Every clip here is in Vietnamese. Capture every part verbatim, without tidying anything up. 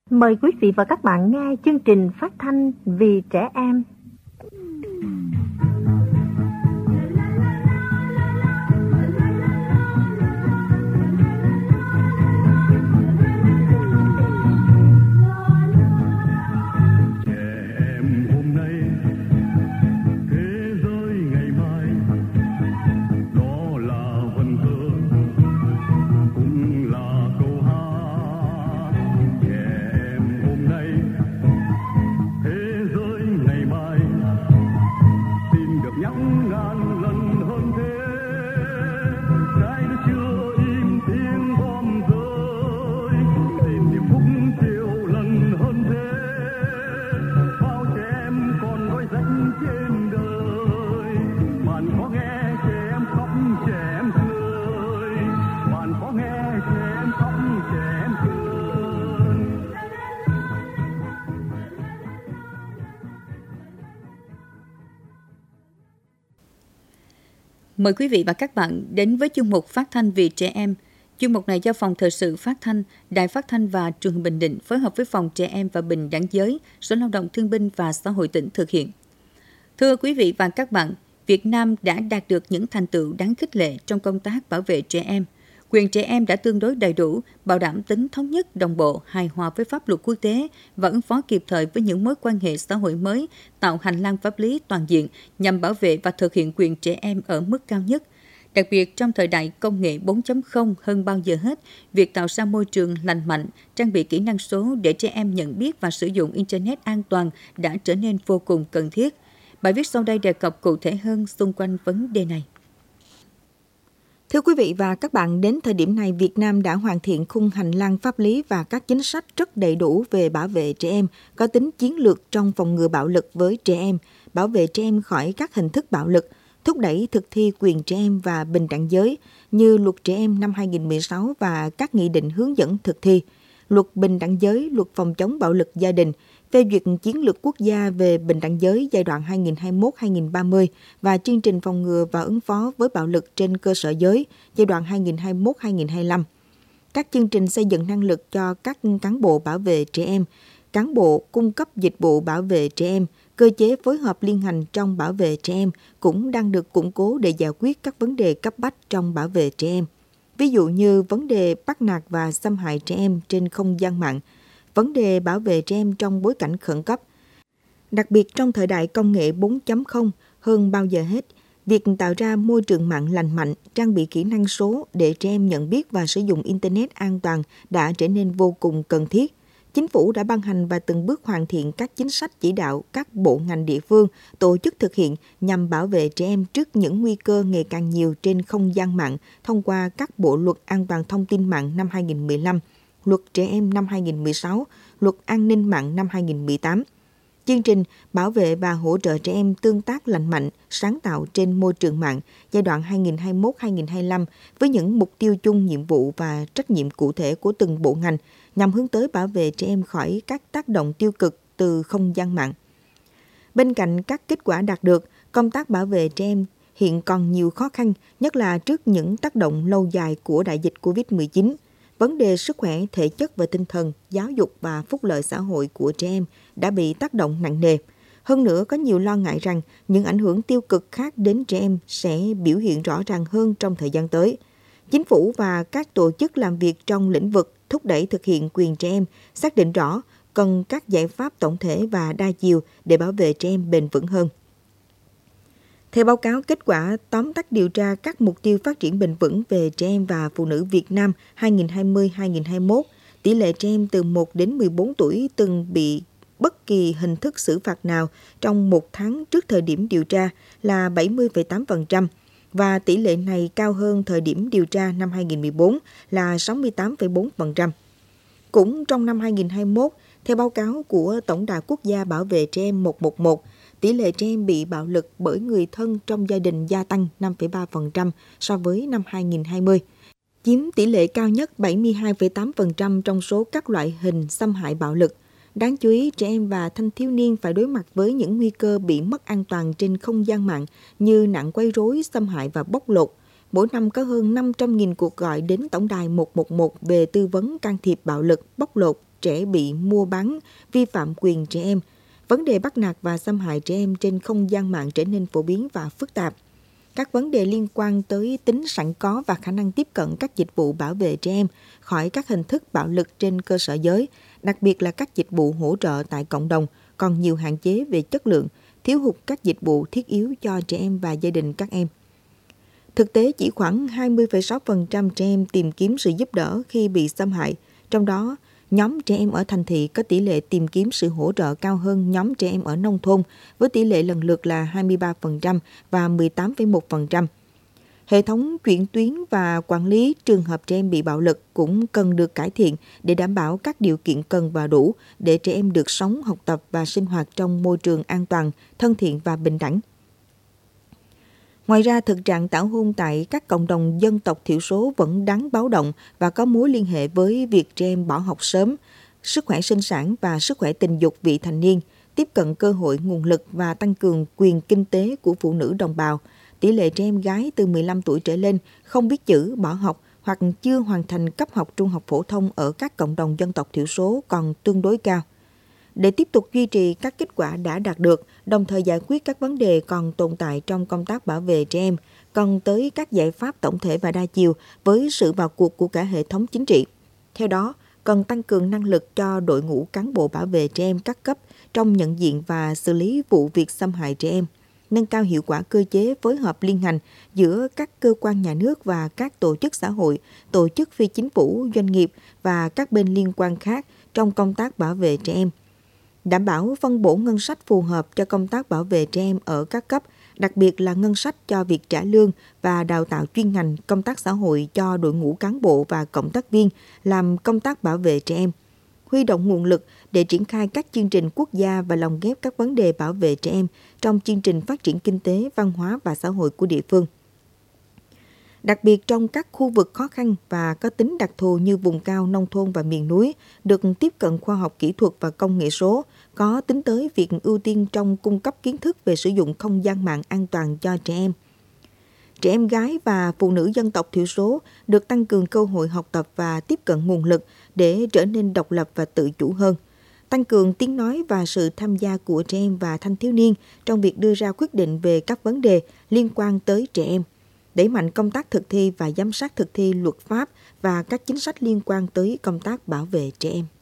Mời quý vị và các bạn nghe chương trình phát thanh Vì Trẻ Em. Mời quý vị và các bạn đến với chương mục Phát thanh Vì Trẻ Em. Chương mục này do Phòng Thời sự Phát thanh, Đài Phát thanh và Truyền hình Bình Định phối hợp với Phòng Trẻ Em và Bình đẳng giới, Sở Lao động Thương binh và Xã hội tỉnh thực hiện. Thưa quý vị và các bạn, Việt Nam đã đạt được những thành tựu đáng khích lệ trong công tác bảo vệ trẻ em. Quyền trẻ em đã tương đối đầy đủ, bảo đảm tính thống nhất, đồng bộ, hài hòa với pháp luật quốc tế và ứng phó kịp thời với những mối quan hệ xã hội mới, tạo hành lang pháp lý toàn diện nhằm bảo vệ và thực hiện quyền trẻ em ở mức cao nhất. Đặc biệt trong thời đại công nghệ bốn chấm không hơn bao giờ hết, việc tạo ra môi trường lành mạnh, trang bị kỹ năng số để trẻ em nhận biết và sử dụng Internet an toàn đã trở nên vô cùng cần thiết. Bài viết sau đây đề cập cụ thể hơn xung quanh vấn đề này. Thưa quý vị và các bạn, đến thời điểm này, Việt Nam đã hoàn thiện khung hành lang pháp lý và các chính sách rất đầy đủ về bảo vệ trẻ em, có tính chiến lược trong phòng ngừa bạo lực với trẻ em, bảo vệ trẻ em khỏi các hình thức bạo lực, thúc đẩy thực thi quyền trẻ em và bình đẳng giới như Luật Trẻ Em năm hai không một sáu và các nghị định hướng dẫn thực thi, Luật Bình đẳng giới, Luật Phòng chống bạo lực gia đình, phê duyệt chiến lược quốc gia về bình đẳng giới giai đoạn hai nghìn không trăm hai mươi mốt đến hai nghìn không trăm ba mươi và chương trình phòng ngừa và ứng phó với bạo lực trên cơ sở giới giai đoạn hai nghìn không trăm hai mươi mốt đến hai nghìn không trăm hai mươi lăm. Các chương trình xây dựng năng lực cho các cán bộ bảo vệ trẻ em, cán bộ cung cấp dịch vụ bảo vệ trẻ em, cơ chế phối hợp liên ngành trong bảo vệ trẻ em cũng đang được củng cố để giải quyết các vấn đề cấp bách trong bảo vệ trẻ em. Ví dụ như vấn đề bắt nạt và xâm hại trẻ em trên không gian mạng, vấn đề bảo vệ trẻ em trong bối cảnh khẩn cấp. Đặc biệt trong thời đại công nghệ bốn chấm không hơn bao giờ hết, việc tạo ra môi trường mạng lành mạnh, trang bị kỹ năng số để trẻ em nhận biết và sử dụng Internet an toàn đã trở nên vô cùng cần thiết. Chính phủ đã ban hành và từng bước hoàn thiện các chính sách chỉ đạo các bộ ngành địa phương tổ chức thực hiện nhằm bảo vệ trẻ em trước những nguy cơ ngày càng nhiều trên không gian mạng thông qua các bộ luật an toàn thông tin mạng năm hai nghìn không trăm mười lăm, Luật Trẻ Em năm hai nghìn không trăm mười sáu, Luật An ninh mạng năm hai nghìn không trăm mười tám. Chương trình bảo vệ và hỗ trợ trẻ em tương tác lành mạnh, sáng tạo trên môi trường mạng giai đoạn hai nghìn không trăm hai mươi mốt đến hai nghìn không trăm hai mươi lăm với những mục tiêu chung, nhiệm vụ và trách nhiệm cụ thể của từng bộ ngành nhằm hướng tới bảo vệ trẻ em khỏi các tác động tiêu cực từ không gian mạng. Bên cạnh các kết quả đạt được, công tác bảo vệ trẻ em hiện còn nhiều khó khăn, nhất là trước những tác động lâu dài của đại dịch covid mười chín. Vấn đề sức khỏe, thể chất và tinh thần, giáo dục và phúc lợi xã hội của trẻ em đã bị tác động nặng nề. Hơn nữa, có nhiều lo ngại rằng những ảnh hưởng tiêu cực khác đến trẻ em sẽ biểu hiện rõ ràng hơn trong thời gian tới. Chính phủ và các tổ chức làm việc trong lĩnh vực thúc đẩy thực hiện quyền trẻ em xác định rõ cần các giải pháp tổng thể và đa chiều để bảo vệ trẻ em bền vững hơn. Theo báo cáo kết quả tóm tắt điều tra các mục tiêu phát triển bền vững về trẻ em và phụ nữ Việt Nam hai nghìn không trăm hai mươi đến hai nghìn không trăm hai mươi mốt, tỷ lệ trẻ em từ một đến mười bốn tuổi từng bị bất kỳ hình thức xử phạt nào trong một tháng trước thời điểm điều tra là bảy mươi phẩy tám phần trăm và tỷ lệ này cao hơn thời điểm điều tra năm hai nghìn không trăm mười bốn là sáu mươi tám phẩy bốn phần trăm. Cũng trong năm hai nghìn không trăm hai mươi mốt, theo báo cáo của Tổng đài Quốc gia Bảo vệ trẻ em một một một, tỷ lệ trẻ em bị bạo lực bởi người thân trong gia đình gia tăng năm phẩy ba phần trăm so với năm hai nghìn không trăm hai mươi, chiếm tỷ lệ cao nhất bảy mươi hai phẩy tám phần trăm trong số các loại hình xâm hại bạo lực. Đáng chú ý, trẻ em và thanh thiếu niên phải đối mặt với những nguy cơ bị mất an toàn trên không gian mạng như nạn quấy rối, xâm hại và bóc lột. Mỗi năm có hơn năm trăm nghìn cuộc gọi đến tổng đài một một một về tư vấn can thiệp bạo lực, bóc lột, trẻ bị mua bán, vi phạm quyền trẻ em. Vấn đề bắt nạt và xâm hại trẻ em trên không gian mạng trở nên phổ biến và phức tạp. Các vấn đề liên quan tới tính sẵn có và khả năng tiếp cận các dịch vụ bảo vệ trẻ em khỏi các hình thức bạo lực trên cơ sở giới, đặc biệt là các dịch vụ hỗ trợ tại cộng đồng, còn nhiều hạn chế về chất lượng, thiếu hụt các dịch vụ thiết yếu cho trẻ em và gia đình các em. Thực tế, chỉ khoảng hai mươi phẩy sáu phần trăm trẻ em tìm kiếm sự giúp đỡ khi bị xâm hại, trong đó nhóm trẻ em ở thành thị có tỷ lệ tìm kiếm sự hỗ trợ cao hơn nhóm trẻ em ở nông thôn, với tỷ lệ lần lượt là hai mươi ba phần trăm và mười tám phẩy một phần trăm. Hệ thống chuyển tuyến và quản lý trường hợp trẻ em bị bạo lực cũng cần được cải thiện để đảm bảo các điều kiện cần và đủ để trẻ em được sống, học tập và sinh hoạt trong môi trường an toàn, thân thiện và bình đẳng. Ngoài ra, thực trạng tảo hôn tại các cộng đồng dân tộc thiểu số vẫn đáng báo động và có mối liên hệ với việc trẻ em bỏ học sớm, sức khỏe sinh sản và sức khỏe tình dục vị thành niên, tiếp cận cơ hội, nguồn lực và tăng cường quyền kinh tế của phụ nữ đồng bào. Tỷ lệ trẻ em gái từ mười lăm tuổi trở lên không biết chữ, bỏ học hoặc chưa hoàn thành cấp học trung học phổ thông ở các cộng đồng dân tộc thiểu số còn tương đối cao. Để tiếp tục duy trì các kết quả đã đạt được, đồng thời giải quyết các vấn đề còn tồn tại trong công tác bảo vệ trẻ em, cần tới các giải pháp tổng thể và đa chiều với sự vào cuộc của cả hệ thống chính trị. Theo đó, cần tăng cường năng lực cho đội ngũ cán bộ bảo vệ trẻ em các cấp trong nhận diện và xử lý vụ việc xâm hại trẻ em, nâng cao hiệu quả cơ chế phối hợp liên ngành giữa các cơ quan nhà nước và các tổ chức xã hội, tổ chức phi chính phủ, doanh nghiệp và các bên liên quan khác trong công tác bảo vệ trẻ em. Đảm bảo phân bổ ngân sách phù hợp cho công tác bảo vệ trẻ em ở các cấp, đặc biệt là ngân sách cho việc trả lương và đào tạo chuyên ngành công tác xã hội cho đội ngũ cán bộ và cộng tác viên làm công tác bảo vệ trẻ em. Huy động nguồn lực để triển khai các chương trình quốc gia và lồng ghép các vấn đề bảo vệ trẻ em trong chương trình phát triển kinh tế, văn hóa và xã hội của địa phương. Đặc biệt trong các khu vực khó khăn và có tính đặc thù như vùng cao, nông thôn và miền núi, được tiếp cận khoa học kỹ thuật và công nghệ số, có tính tới việc ưu tiên trong cung cấp kiến thức về sử dụng không gian mạng an toàn cho trẻ em. Trẻ em gái và phụ nữ dân tộc thiểu số được tăng cường cơ hội học tập và tiếp cận nguồn lực để trở nên độc lập và tự chủ hơn. Tăng cường tiếng nói và sự tham gia của trẻ em và thanh thiếu niên trong việc đưa ra quyết định về các vấn đề liên quan tới trẻ em. Đẩy mạnh công tác thực thi và giám sát thực thi luật pháp và các chính sách liên quan tới công tác bảo vệ trẻ em.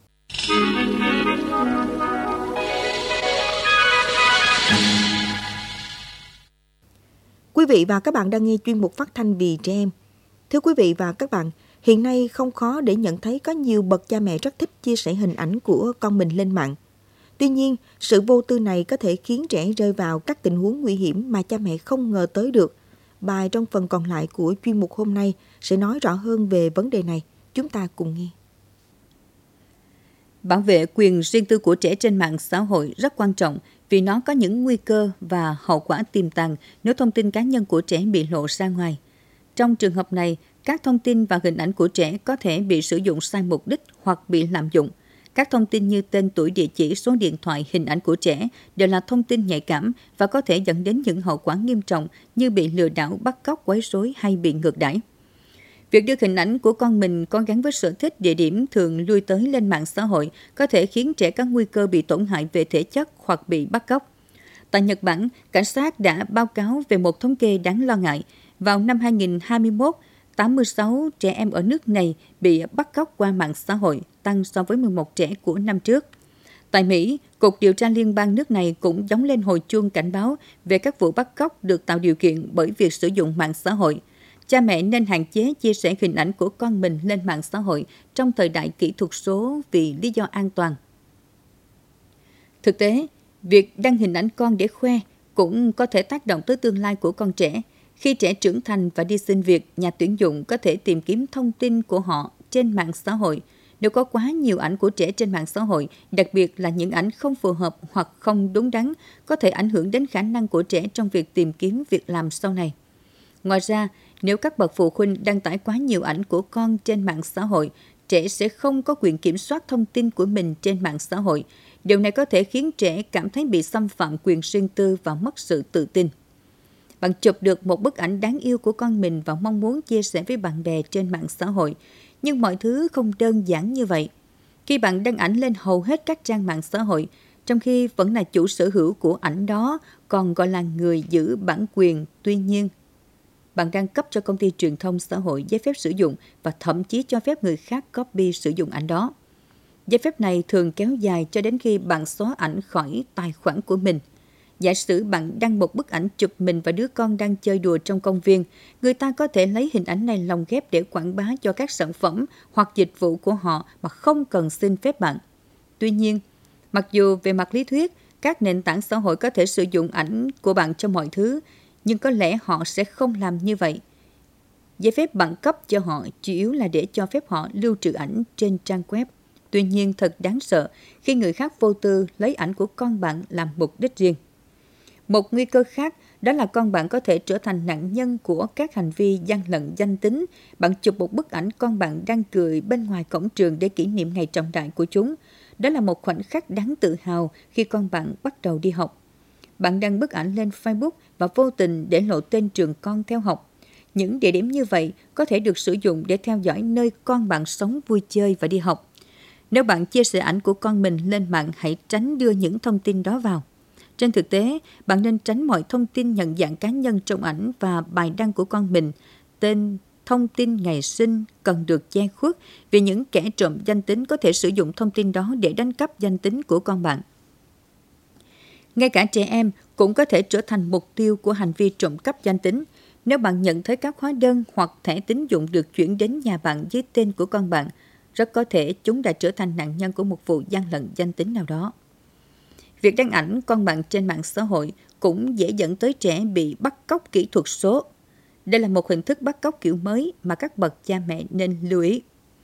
Quý vị và các bạn đang nghe chuyên mục phát thanh vì trẻ em. Thưa quý vị và các bạn, hiện nay không khó để nhận thấy có nhiều bậc cha mẹ rất thích chia sẻ hình ảnh của con mình lên mạng. Tuy nhiên, sự vô tư này có thể khiến trẻ rơi vào các tình huống nguy hiểm mà cha mẹ không ngờ tới được. Bài trong phần còn lại của chuyên mục hôm nay sẽ nói rõ hơn về vấn đề này. Chúng ta cùng nghe. Bảo vệ quyền riêng tư của trẻ trên mạng xã hội rất quan trọng vì nó có những nguy cơ và hậu quả tiềm tàng nếu thông tin cá nhân của trẻ bị lộ ra ngoài. Trong trường hợp này, các thông tin và hình ảnh của trẻ có thể bị sử dụng sai mục đích hoặc bị lạm dụng. Các thông tin như tên, tuổi, địa chỉ, số điện thoại, hình ảnh của trẻ đều là thông tin nhạy cảm và có thể dẫn đến những hậu quả nghiêm trọng như bị lừa đảo, bắt cóc, quấy rối hay bị ngược đãi. Việc đưa hình ảnh của con mình có gắn với sở thích, địa điểm thường lui tới lên mạng xã hội có thể khiến trẻ có nguy cơ bị tổn hại về thể chất hoặc bị bắt cóc. Tại Nhật Bản, cảnh sát đã báo cáo về một thống kê đáng lo ngại. Vào năm hai nghìn không trăm hai mươi mốt, tám mươi sáu trẻ em ở nước này bị bắt cóc qua mạng xã hội, tăng so với mười một trẻ của năm trước. Tại Mỹ, Cục Điều tra Liên bang nước này cũng gióng lên hồi chuông cảnh báo về các vụ bắt cóc được tạo điều kiện bởi việc sử dụng mạng xã hội. Cha mẹ nên hạn chế chia sẻ hình ảnh của con mình lên mạng xã hội trong thời đại kỹ thuật số vì lý do an toàn. Thực tế, việc đăng hình ảnh con để khoe cũng có thể tác động tới tương lai của con trẻ. Khi trẻ trưởng thành và đi xin việc, nhà tuyển dụng có thể tìm kiếm thông tin của họ trên mạng xã hội. Nếu có quá nhiều ảnh của trẻ trên mạng xã hội, đặc biệt là những ảnh không phù hợp hoặc không đúng đắn, có thể ảnh hưởng đến khả năng của trẻ trong việc tìm kiếm việc làm sau này. Ngoài ra, nếu các bậc phụ huynh đăng tải quá nhiều ảnh của con trên mạng xã hội, trẻ sẽ không có quyền kiểm soát thông tin của mình trên mạng xã hội. Điều này có thể khiến trẻ cảm thấy bị xâm phạm quyền riêng tư và mất sự tự tin. Bạn chụp được một bức ảnh đáng yêu của con mình và mong muốn chia sẻ với bạn bè trên mạng xã hội, nhưng mọi thứ không đơn giản như vậy. Khi bạn đăng ảnh lên hầu hết các trang mạng xã hội, trong khi vẫn là chủ sở hữu của ảnh đó, còn gọi là người giữ bản quyền, tuy nhiên, bạn đang cấp cho công ty truyền thông xã hội giấy phép sử dụng và thậm chí cho phép người khác copy sử dụng ảnh đó. Giấy phép này thường kéo dài cho đến khi bạn xóa ảnh khỏi tài khoản của mình. Giả sử bạn đăng một bức ảnh chụp mình và đứa con đang chơi đùa trong công viên, người ta có thể lấy hình ảnh này lồng ghép để quảng bá cho các sản phẩm hoặc dịch vụ của họ mà không cần xin phép bạn. Tuy nhiên, mặc dù về mặt lý thuyết, các nền tảng xã hội có thể sử dụng ảnh của bạn cho mọi thứ, nhưng có lẽ họ sẽ không làm như vậy. Giấy phép bạn cấp cho họ chủ yếu là để cho phép họ lưu trữ ảnh trên trang web. Tuy nhiên, thật đáng sợ khi người khác vô tư lấy ảnh của con bạn làm mục đích riêng. Một nguy cơ khác đó là con bạn có thể trở thành nạn nhân của các hành vi gian lận danh tính. Bạn chụp một bức ảnh con bạn đang cười bên ngoài cổng trường để kỷ niệm ngày trọng đại của chúng. Đó là một khoảnh khắc đáng tự hào khi con bạn bắt đầu đi học. Bạn đăng bức ảnh lên Facebook và vô tình để lộ tên trường con theo học. Những địa điểm như vậy có thể được sử dụng để theo dõi nơi con bạn sống, vui chơi và đi học. Nếu bạn chia sẻ ảnh của con mình lên mạng, hãy tránh đưa những thông tin đó vào. Trên thực tế, bạn nên tránh mọi thông tin nhận dạng cá nhân trong ảnh và bài đăng của con mình. Tên, thông tin ngày sinh cần được che khuất vì những kẻ trộm danh tính có thể sử dụng thông tin đó để đánh cắp danh tính của con bạn. Ngay cả trẻ em cũng có thể trở thành mục tiêu của hành vi trộm cắp danh tính. Nếu bạn nhận thấy các hóa đơn hoặc thẻ tín dụng được chuyển đến nhà bạn dưới tên của con bạn, rất có thể chúng đã trở thành nạn nhân của một vụ gian lận danh tính nào đó. Việc đăng ảnh con bạn trên mạng xã hội cũng dễ dẫn tới trẻ bị bắt cóc kỹ thuật số. Đây là một hình thức bắt cóc kiểu mới mà các bậc cha mẹ nên lưu ý.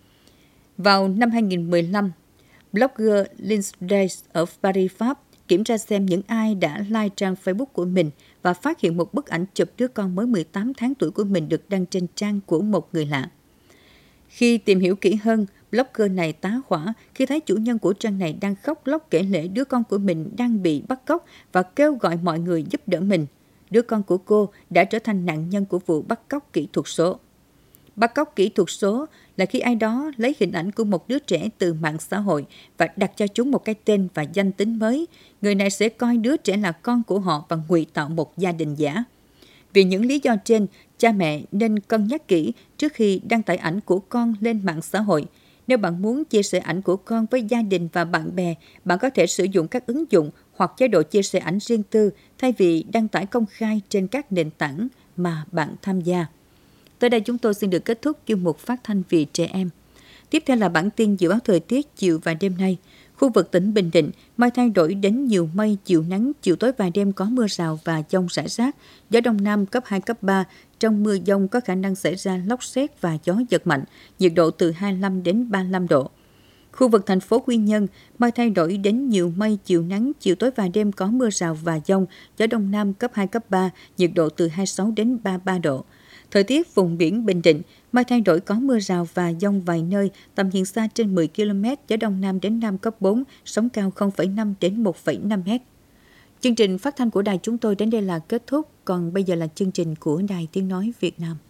Vào năm hai nghìn mười lăm, blogger Lindsay ở Paris, Pháp kiểm tra xem những ai đã like trang Facebook của mình và phát hiện một bức ảnh chụp đứa con mới mười tám tháng tuổi của mình được đăng trên trang của một người lạ. Khi tìm hiểu kỹ hơn, blogger này tá hỏa khi thấy chủ nhân của trang này đang khóc lóc kể lể đứa con của mình đang bị bắt cóc và kêu gọi mọi người giúp đỡ mình. Đứa con của cô đã trở thành nạn nhân của vụ bắt cóc kỹ thuật số. Bắt cóc kỹ thuật số là khi ai đó lấy hình ảnh của một đứa trẻ từ mạng xã hội và đặt cho chúng một cái tên và danh tính mới. Người này sẽ coi đứa trẻ là con của họ và ngụy tạo một gia đình giả. Vì những lý do trên, cha mẹ nên cân nhắc kỹ trước khi đăng tải ảnh của con lên mạng xã hội. Nếu bạn muốn chia sẻ ảnh của con với gia đình và bạn bè, bạn có thể sử dụng các ứng dụng hoặc chế độ chia sẻ ảnh riêng tư thay vì đăng tải công khai trên các nền tảng mà bạn tham gia. Tới đây chúng tôi xin được kết thúc chuyên mục phát thanh vì trẻ em. Tiếp theo là bản tin dự báo thời tiết chiều và đêm nay. Khu vực tỉnh Bình Định, mây thay đổi đến nhiều mây, chiều nắng, chiều tối và đêm có mưa rào và dông rải rác. Gió Đông Nam cấp hai, cấp ba. Trong mưa dông có khả năng xảy ra lốc sét và gió giật mạnh, nhiệt độ từ hai mươi lăm đến ba mươi lăm độ. Khu vực thành phố Quy Nhơn, mây thay đổi đến nhiều mây, chiều nắng, chiều tối và đêm có mưa rào và dông, gió Đông Nam cấp hai, cấp ba, nhiệt độ từ hai mươi sáu đến ba mươi ba độ. Thời tiết vùng biển Bình Định, mây thay đổi có mưa rào và dông vài nơi, tầm nhìn xa trên mười ki lô mét, gió Đông Nam đến Nam cấp bốn, sóng cao không phẩy năm đến một phẩy năm mét. Chương trình phát thanh của đài chúng tôi đến đây là kết thúc, còn bây giờ là chương trình của Đài Tiếng Nói Việt Nam.